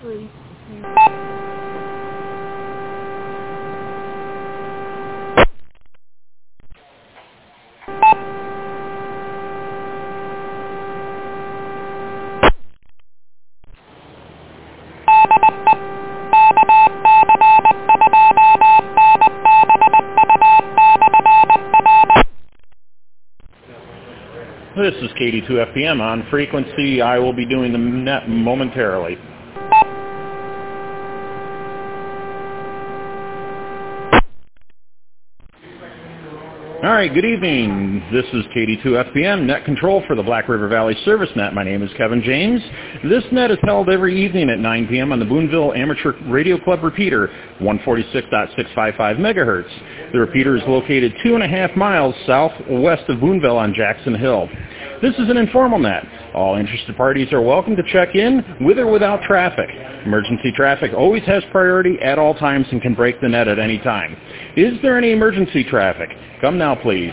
3. This is KD2FPM on frequency. I will be doing the net momentarily. All right, good evening. This is KD2FPM, net control for the Black River Valley Service Net. My name is Kevin James. This net is held every evening at 9 p.m. on the Boonville Amateur Radio Club repeater, 146.655 megahertz. The repeater is located 2.5 miles southwest of Boonville on Jackson Hill. This is an informal net. All interested parties are welcome to check in with or without traffic. Emergency traffic always has priority at all times and can break the net at any time. Is there any emergency traffic? Come now, please.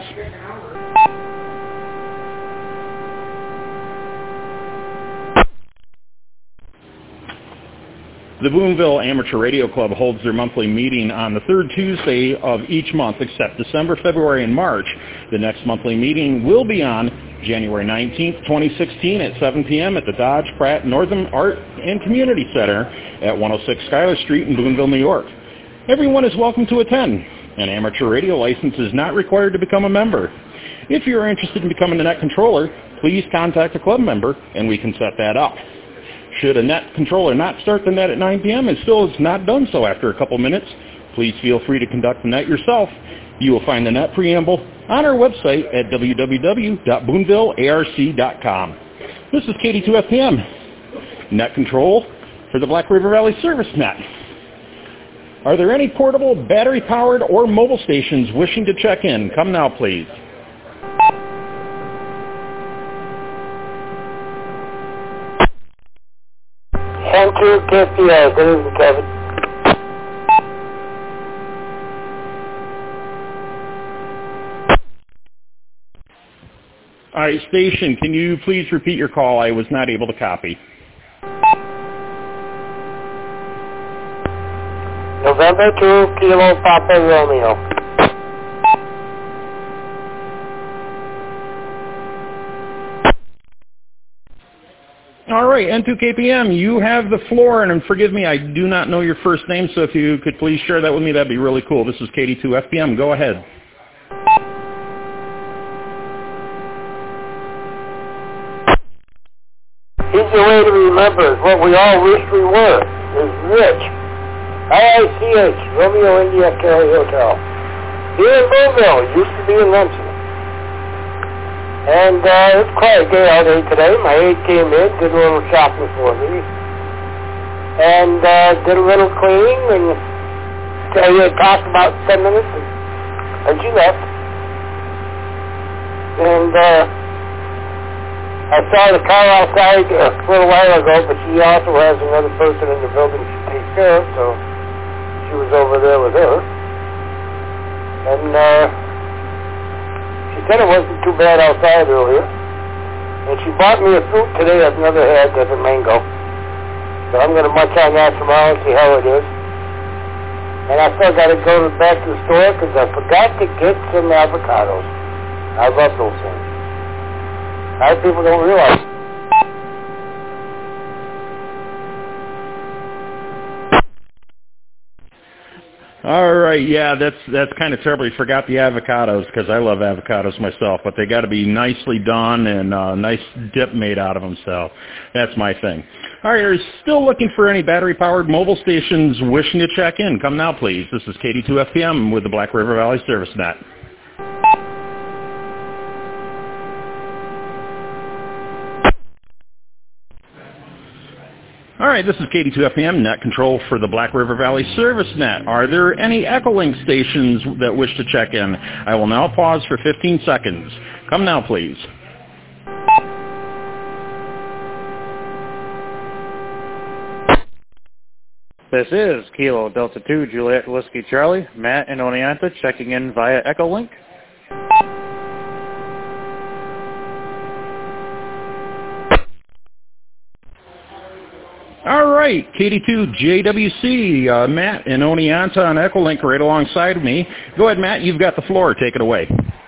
The Boonville Amateur Radio Club holds their monthly meeting on the third Tuesday of each month except December, February, and March. The next monthly meeting will be on January 19th, 2016 at 7 p.m. at the Dodge Pratt Northern Art and Community Center at 106 Schuyler Street in Boonville, New York. Everyone is welcome to attend. An amateur radio license is not required to become a member. If you are interested in becoming a net controller, please contact a club member and we can set that up. Should a net controller not start the net at 9 p.m. and still has not done so after a couple minutes, please feel free to conduct the net yourself. You will find the net preamble on our website at www.boonvillearc.com. This is KD2FPM, net control for the Black River Valley Service Net. Are there any portable, battery-powered, or mobile stations wishing to check in? Come now, please. Thank you, KPI. Good evening, Kevin. All right, station, can you please repeat your call? I was not able to copy. November 2, Kilo Papa Romeo. All right, N2KPM, you have the floor, and forgive me, I do not know your first name, so if you could please share that with me, that'd be really cool. This is KD2FPM. Go ahead. Easy way to remember is what we all wish we were, is rich. RICH, Romeo India Kelly Hotel. Here in Boonville, used to be in Renton. And it's quite a day all day today. My aide came in, did a little shopping for me, and did a little cleaning, and we had talked about 10 minutes, and she left. And I saw the car outside a little while ago, but she also has another person in the building she takes care of, so she was over there with her. And she said it wasn't too bad outside earlier. And she bought me a fruit today I've never had, that's a mango. So I'm going to munch on that tomorrow and see how it is. And I still got to go back to the store because I forgot to get some avocados. I love those things. A lot of people don't realize. All right, yeah, that's kind of terrible. You forgot the avocados because I love avocados myself, but they got to be nicely done and a nice dip made out of them, so that's my thing. All right, are you still looking for any battery-powered mobile stations wishing to check in? Come now, please. This is KD2FPM with the Black River Valley Service Net. All right, this is KD2FPM, net control for the Black River Valley Service Net. Are there any Echolink stations that wish to check in? I will now pause for 15 seconds. Come now, please. This is Kilo Delta 2 Juliet Whiskey Charlie, Matt and Oneonta checking in via Echolink. All right, KD2JWC, Matt and Oneonta on Echolink right alongside me. Go ahead, Matt. You've got the floor. Take it away.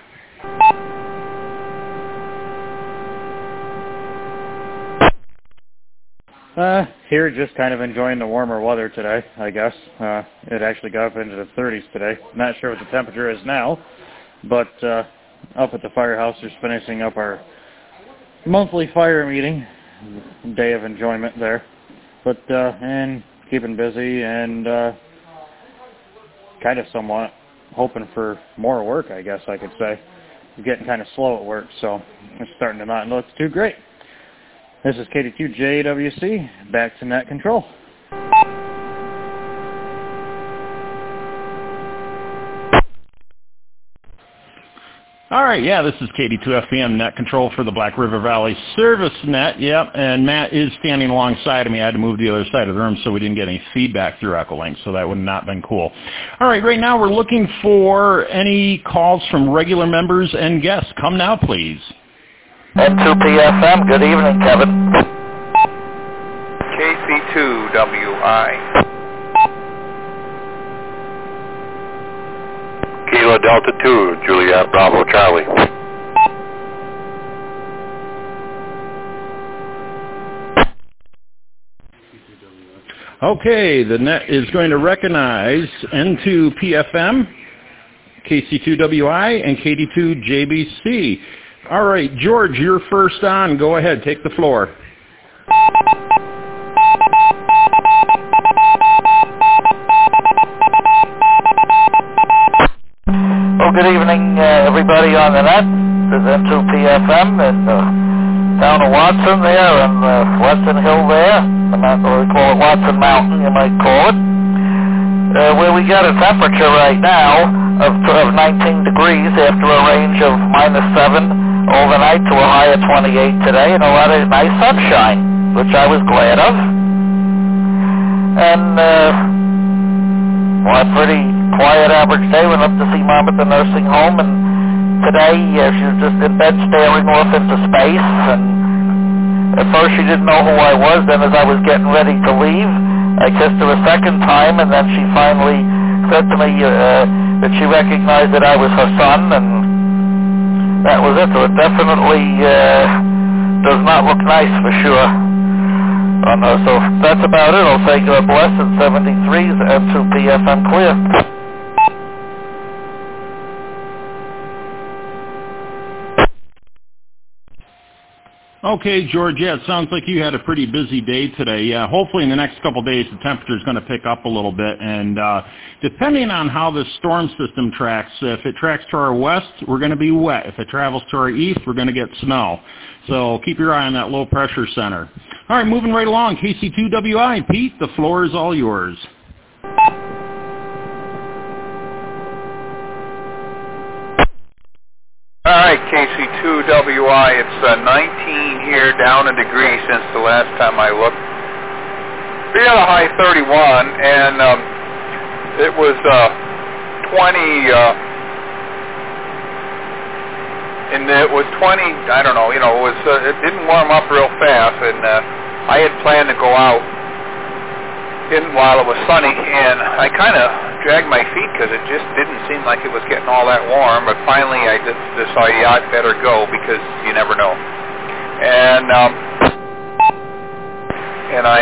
Here, just kind of enjoying the warmer weather today, I guess. It actually got up into the 30s today. Not sure what the temperature is now, but up at the firehouse, just finishing up our monthly fire meeting. Day of enjoyment there. But, and keeping busy and kind of somewhat hoping for more work, I guess I could say. It's getting kind of slow at work, so it's starting to not look too great. This is KD2JWC, back to net control. All right, yeah, this is KD2FPM net control for the Black River Valley Service Net. Yep, and Matt is standing alongside of me. I had to move to the other side of the room so we didn't get any feedback through Echolink, so that would not have been cool. All right, right now we're looking for any calls from regular members and guests. Come now, please. N2PFM, good evening, Kevin. KC2WI. Kilo Delta 2, Juliet Bravo Charlie. Okay, the net is going to recognize N2PFM, KC2WI, and KD2JBC. All right, George, you're first on. Go ahead, take the floor. Well, good evening, everybody on the net. This is N2PFM in town of Watson there and Weston Hill there. I'm not going to call it Watson Mountain, you might call it. Where we got a temperature right now of 19 degrees after a range of -7 overnight to a high of 28 today, and a lot of nice sunshine, which I was glad of. And, well, a pretty quiet average day. Went up to see Mom at the nursing home, and today she was just in bed staring off into space, and at first she didn't know who I was. Then as I was getting ready to leave, I kissed her a second time, and then she finally said to me that she recognized that I was her son, and that was it. So it definitely does not look nice for sure. So that's about it. I'll say God bless and 73s N2PFM clear. Okay, George, yeah, it sounds like you had a pretty busy day today. Yeah, hopefully in the next couple of days the temperature is going to pick up a little bit. And depending on how the storm system tracks, if it tracks to our west, we're going to be wet. If it travels to our east, we're going to get snow. So keep your eye on that low pressure center. All right, moving right along, KC2WI. Pete, the floor is all yours. All right, KC2WI, it's 19 here, down a degree since the last time I looked. We had a high 31, and it was 20, and it was 20, I don't know, it didn't warm up real fast, and I had planned to go out while it was sunny, and I kind of dragged my feet because it just didn't seem like it was getting all that warm, but finally I just decided, yeah, I'd better go because you never know. And I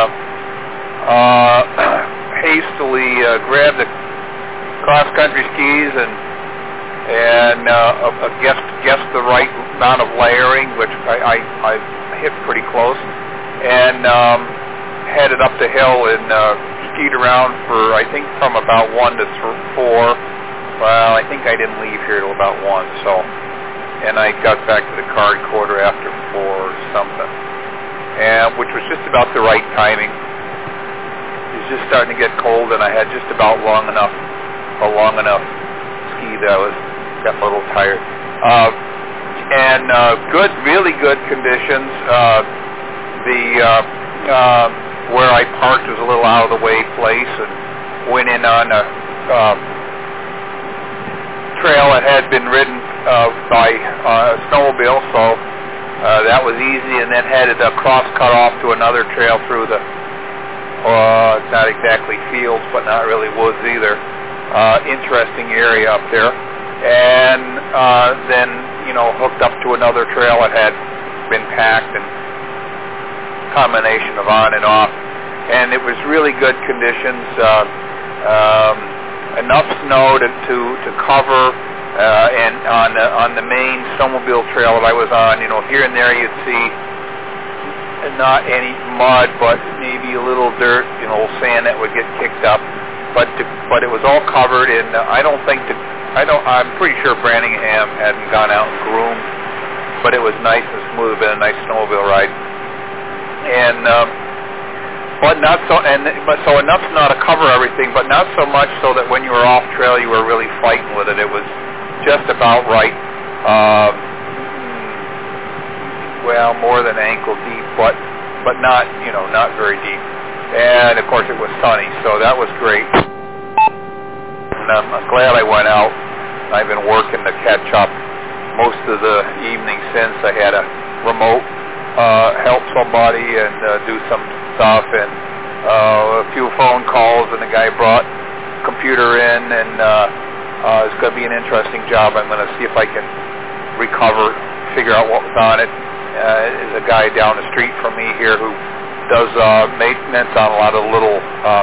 hastily grabbed the cross-country skis and guessed the right amount of layering, which I hit pretty close, and headed up the hill and skied around for, I think, from about 1 to 4. Well, I think I didn't leave here till about 1, so, and I got back to the car quarter after 4 or something, and which was just about the right timing. It was just starting to get cold, and I had just about a long enough ski that I got a little tired. Good, really good conditions. Where I parked was a little out of the way place, and went in on a trail that had been ridden by a snowmobile, so that was easy, and then headed across cut off to another trail through the It's not exactly fields, but not really woods either. Interesting area up there. And then, hooked up to another trail that had been packed, and combination of on and off. And it was really good conditions. Enough snow to cover, and on the main snowmobile trail that I was on, here and there you'd see not any mud, but maybe a little dirt, sand that would get kicked up. But it was all covered, and I'm pretty sure Branningham hadn't gone out and groomed, but it was nice and smooth. Been a nice snowmobile ride, and but not so. So enough snow to cover everything, but not so much so that when you were off trail you were really fighting with it. It was just about right. Well, more than ankle deep, but not not very deep. And of course it was sunny, so that was great. And I'm glad I went out. I've been working to catch up most of the evening since. I had a remote help somebody and do some stuff, and a few phone calls, and the guy brought computer in, and it's going to be an interesting job. I'm going to see if I can figure out what was on it. There's a guy down the street from me here who does maintenance on a lot of little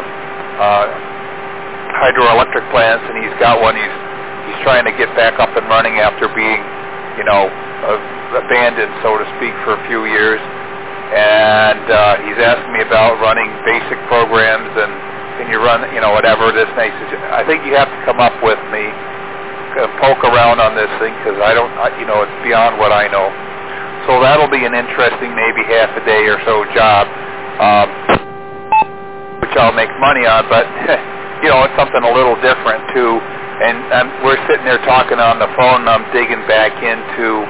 hydroelectric plants, and he's got one he's trying to get back up and running after being, abandoned, so to speak, for a few years. And he's asking me about running basic programs, and can you run, whatever this nice. I think you have to come up with me, poke around on this thing, because it's beyond what I know. So that'll be an interesting, maybe half a day or so job, which I'll make money on, but it's something a little different too. And we're sitting there talking on the phone, and I'm digging back into,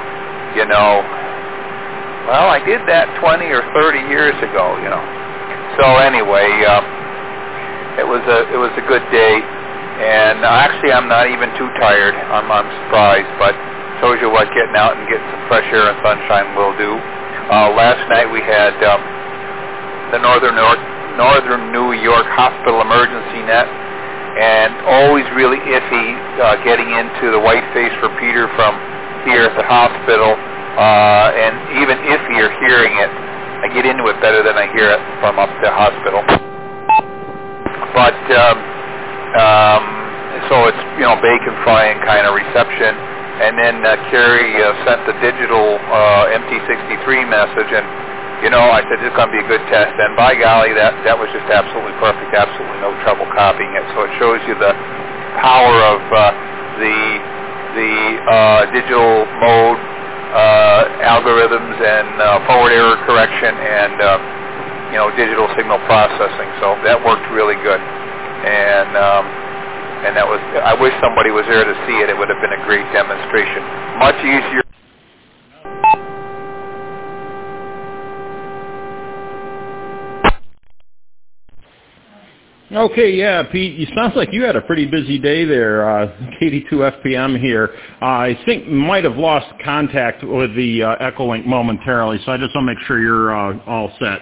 well, I did that 20 or 30 years ago, So anyway, it was a good day, and actually I'm not even too tired. I'm surprised, but shows you what getting out and getting some fresh air and sunshine will do. Last night we had the Northern New York Hospital Emergency Net, and always really iffy getting into the Whiteface repeater from here at the hospital, and even iffier hearing it. I get into it better than I hear it from up the hospital. But so it's bacon frying kind of reception, and then Carrie sent the digital MT63 message, and I said, this is going to be a good test, and by golly, that was just absolutely perfect, absolutely no trouble copying it. So it shows you the power of the digital mode algorithms and forward error correction and digital signal processing. So that worked really good, and that was. I wish somebody was there to see it. It would have been a great demonstration. Much easier. Okay, yeah, Pete, it sounds like you had a pretty busy day there, KD2 FPM here. I think might have lost contact with the Echolink momentarily, so I just want to make sure you're all set.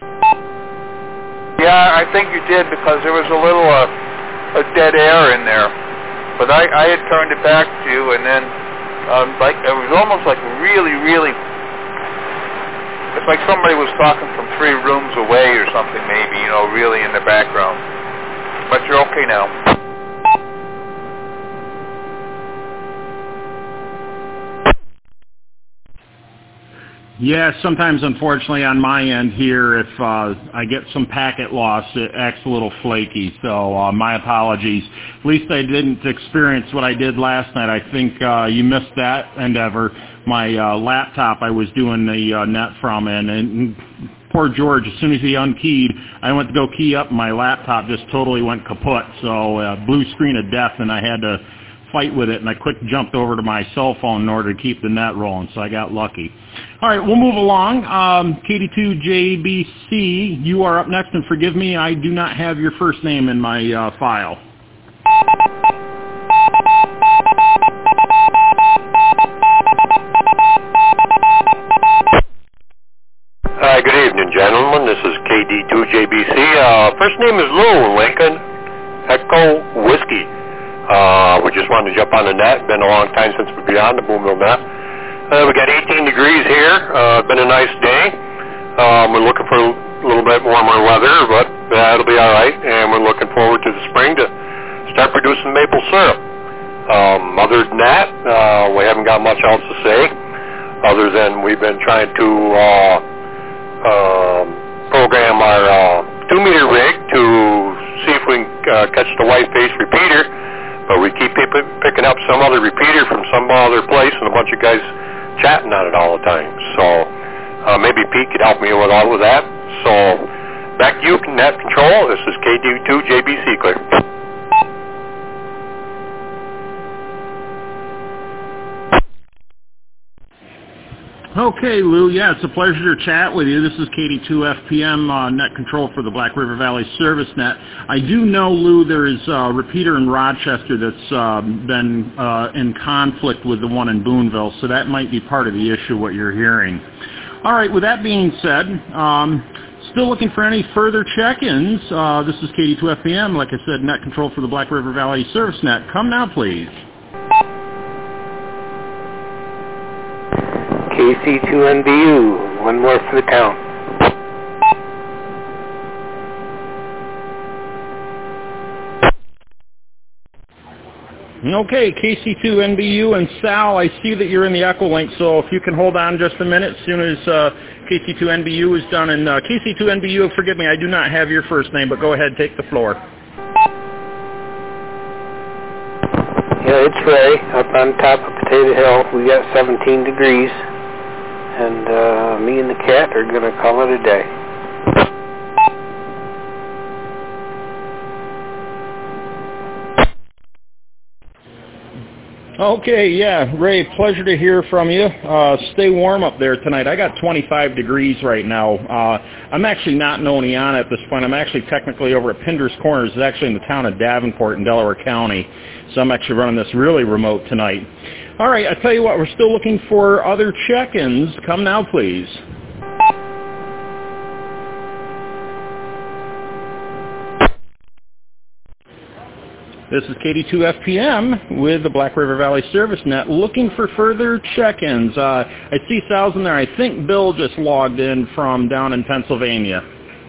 Yeah, I think you did, because there was a little a dead air in there. But I had turned it back to you, and then it was almost like really, really, it's like somebody was talking from 3 rooms away or something, maybe, really in the background. But you're okay now. Yeah, sometimes, unfortunately, on my end here, if I get some packet loss, it acts a little flaky. So my apologies. At least I didn't experience what I did last night. I think you missed that endeavor. My laptop I was doing the net from, and poor George, as soon as he unkeyed, I went to go key up, my laptop just totally went kaput. So blue screen of death, and I had to fight with it, and I quick jumped over to my cell phone in order to keep the net rolling, so I got lucky. All right, we'll move along. KD2JBC, you are up next, and forgive me, I do not have your first name in my file. Hi, good evening. and gentlemen. This is KD2JBC. First name is Lou, Lincoln Echo Whiskey. We just wanted to jump on the net. Been a long time since we've been on the Boomville net. We got 18 degrees here. Been a nice day. We're looking for a little bit warmer weather, but that'll be all right. And we're looking forward to the spring to start producing maple syrup. Other than that, we haven't got much else to say, other than we've been trying to program our 2-meter rig to see if we can catch the white face repeater, but we keep picking up some other repeater from some other place and a bunch of guys chatting on it all the time. So maybe Pete could help me with all of that. So back to you, Net Control. This is KD2JBC clear. Okay, Lou. Yeah, it's a pleasure to chat with you. This is KD2FPM Net Control for the Black River Valley Service Net. I do know, Lou, there is a repeater in Rochester that's been in conflict with the one in Boonville, so that might be part of the issue, what you're hearing. All right, with that being said, still looking for any further check-ins. This is KD2FPM, like I said, Net Control for the Black River Valley Service Net. Come now, please. KC2NBU, one more for the count. Okay, KC2NBU and Sal, I see that you're in the Echolink, so if you can hold on just a minute as soon as KC2NBU is done. And KC2NBU, forgive me, I do not have your first name, but go ahead, take the floor. Yeah, it's Ray, up on top of Potato Hill. We got 17 degrees. And me and the cat are going to call it a day. Okay, yeah, Ray, pleasure to hear from you. Stay warm up there tonight. I got 25 degrees right now. I'm actually not in Oneonta at this point. I'm actually technically over at Pinder's Corners. It's actually in the town of Davenport in Delaware County. So I'm actually running this really remote tonight. All right, I tell you what, we're still looking for other check-ins. Come now, please. This is KD2FPM with the Black River Valley Service Net, looking for further check-ins. I see Sal's in there. I think Bill just logged in from down in Pennsylvania.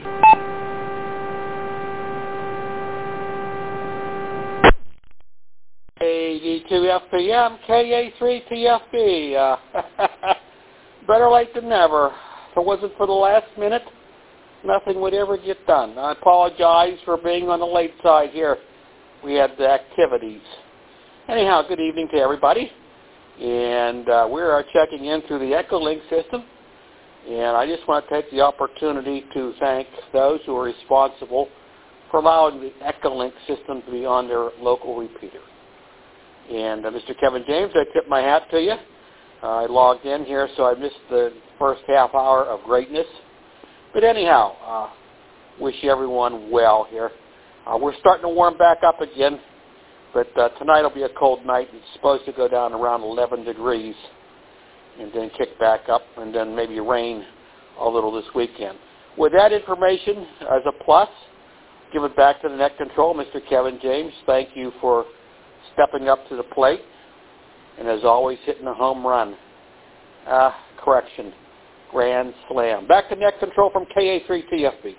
KD2FPM, KA3PFB. Better late than never. If it wasn't for the last minute, nothing would ever get done. I apologize for being on the late side here. We had the activities. Anyhow, good evening to everybody. And we are checking in through the Echolink system. And I just want to take the opportunity to thank those who are responsible for allowing the Echolink system to be on their local repeater. And Mr. Kevin James, I tip my hat to you. I logged in here, so I missed the first half hour of greatness. But anyhow, wish everyone well here. We're starting to warm back up again, but tonight will be a cold night. It's supposed to go down around 11 degrees and then kick back up and then maybe rain a little this weekend. With that information as a plus, give it back to the Net Control, Mr. Kevin James. Thank you for stepping up to the plate, and as always, hitting a home run. Grand slam. Back to Net Control from KA3TFB.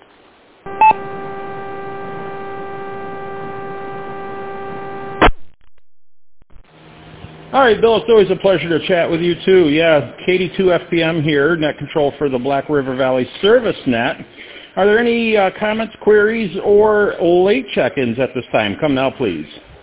All right, Bill, it's always a pleasure to chat with you, too. Yeah, KD2FPM here, Net Control for the Black River Valley Service Net. Are there any comments, queries, or late check-ins at this time? Come now, please.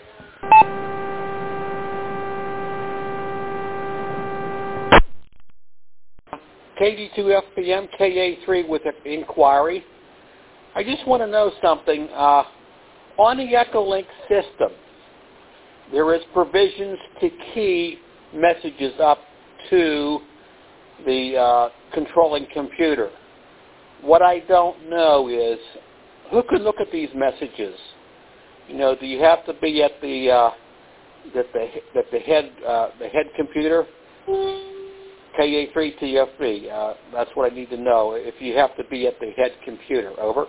KD2FPM, KA3 with an inquiry. I just want to know something. On the Echolink system, there is provisions to key messages up to the controlling computer. What I don't know is who can look at these messages. You know, do you have to be at the head computer? KA3TFB. That's what I need to know. If you have to be at the head computer. Over.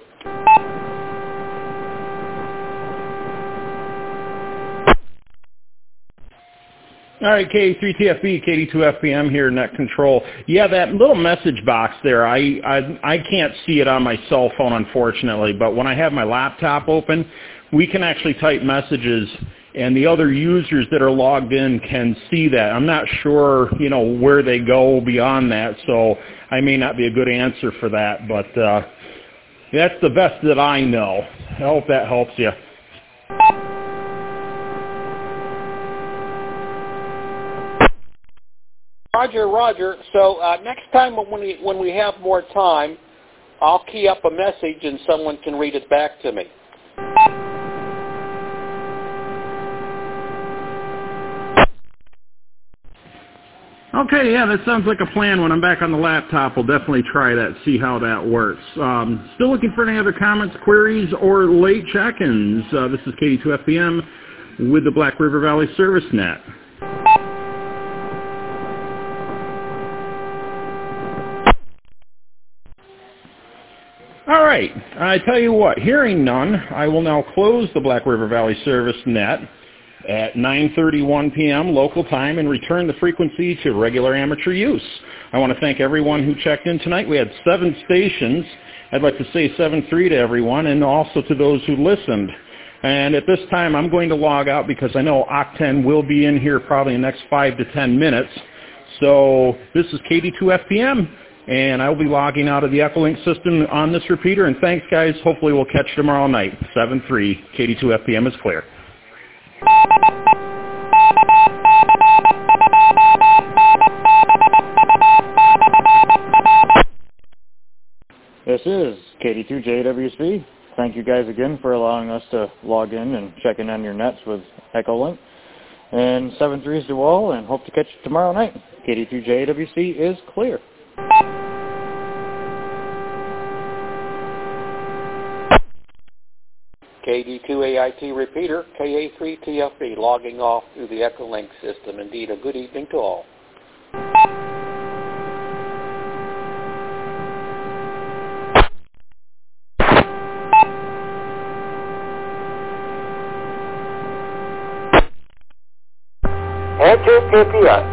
All right, KA3TFB, KD2FPM here, Net Control. Yeah, that little message box there, I can't see it on my cell phone, unfortunately, but when I have my laptop open, we can actually type messages, and the other users that are logged in can see that. I'm not sure, where they go beyond that, so I may not be a good answer for that, but that's the best that I know. I hope that helps you. Roger. So next time when we have more time, I'll key up a message and someone can read it back to me. Okay, yeah, that sounds like a plan. When I'm back on the laptop, we'll definitely try that, see how that works. Still looking for any other comments, queries, or late check-ins. This is KD2FPM with the Black River Valley Service Net. All right, I tell you what, hearing none, I will now close the Black River Valley Service Net at 9:31 p.m. local time and return the frequency to regular amateur use. I want to thank everyone who checked in tonight. We had 7 stations. I'd like to say 7-3 to everyone and also to those who listened. And at this time, I'm going to log out because I know Octen will be in here probably in the next 5 to 10 minutes. So this is KD2FPM. And I will be logging out of the Echolink system on this repeater. And thanks, guys. Hopefully we'll catch you tomorrow night. 7-3. KD2FPM is clear. This is KD2JWC. Thank you guys again for allowing us to log in and check in on your nets with Echolink. And 7-3s to all, and hope to catch you tomorrow night. KD2JWC is clear. KD2AIT repeater, KA3TFB, logging off through the Echolink system. Indeed, a good evening to all. Answer KPI.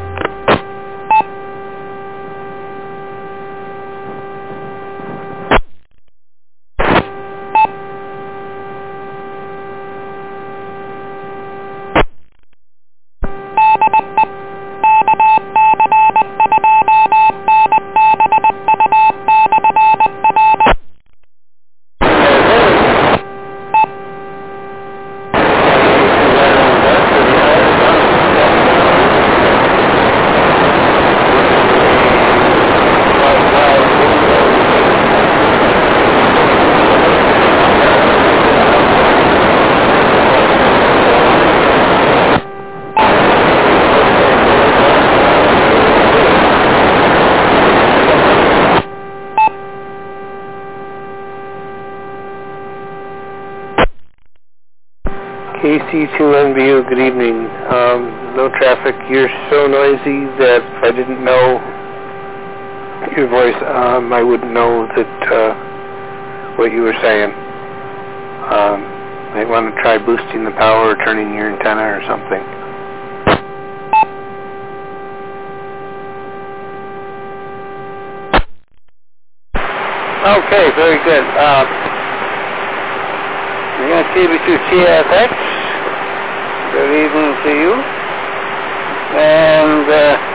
KC2NBU, good evening. No traffic. You're so noisy that if I didn't know your voice, I wouldn't know that what you were saying. Might want to try boosting the power or turning your antenna or something. Okay, very good. We're going to KB2TFX. Good evening to you. And,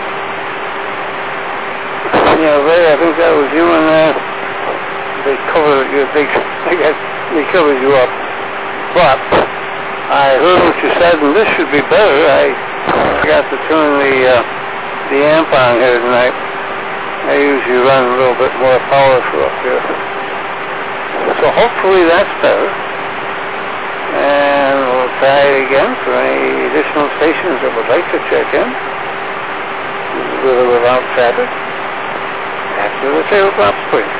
Ray, I think that was you, and they covered you. I guess they covered you up. But I heard what you said, and this should be better. I forgot to turn the amp on here tonight. I usually run a little bit more powerful up here. So hopefully that's better. And we'll try it again for any additional stations that would like to check in, with or without traffic, after the tail drops, please.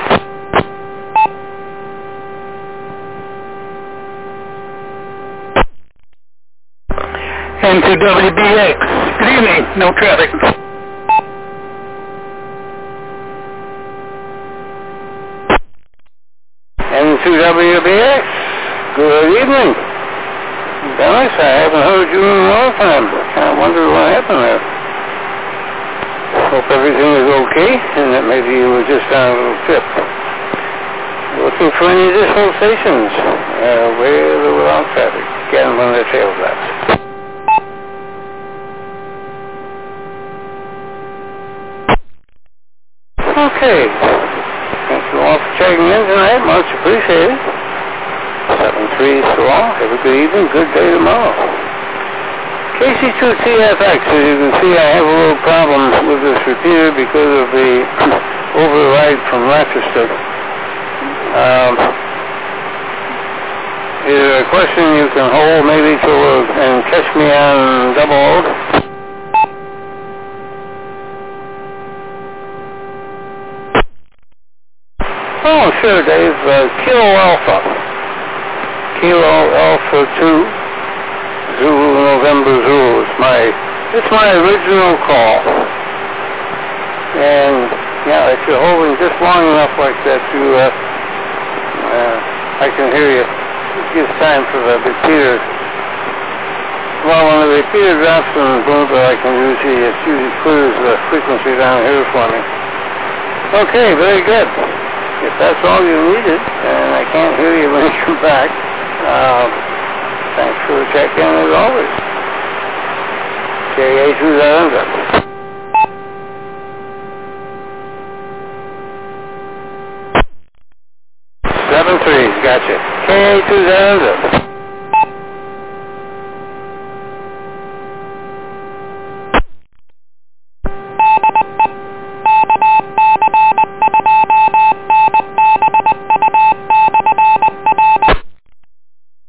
And to WBX, good evening, no traffic. evening. Dennis, I haven't heard you in a long time. I wonder what happened there. Hope everything is okay, and that maybe you were just on a little trip. Looking for any additional stations with or without traffic. Again, one of the tail flaps. Okay. Thank you all for checking in tonight. Much appreciated. 7-3 so long. Have a good evening. Good day tomorrow. KC2TFX. As you can see, I have a little problem with this repeater because of the override from Rochester. Is there a question you can hold maybe and catch me on double hold? Oh, sure, Dave. Kilo Alpha 2, Zulu November Zulu. It's my original call. And yeah, if you're holding just long enough like that, I can hear you. It gives time for the repeater. Well, when the repeater drops in the boomer, it usually clears the frequency down here for me. Okay, very good. If that's all you needed, and I can't hear you when you come back, thanks for the check-in as always. KA2000. 7-3, gotcha. KA2000.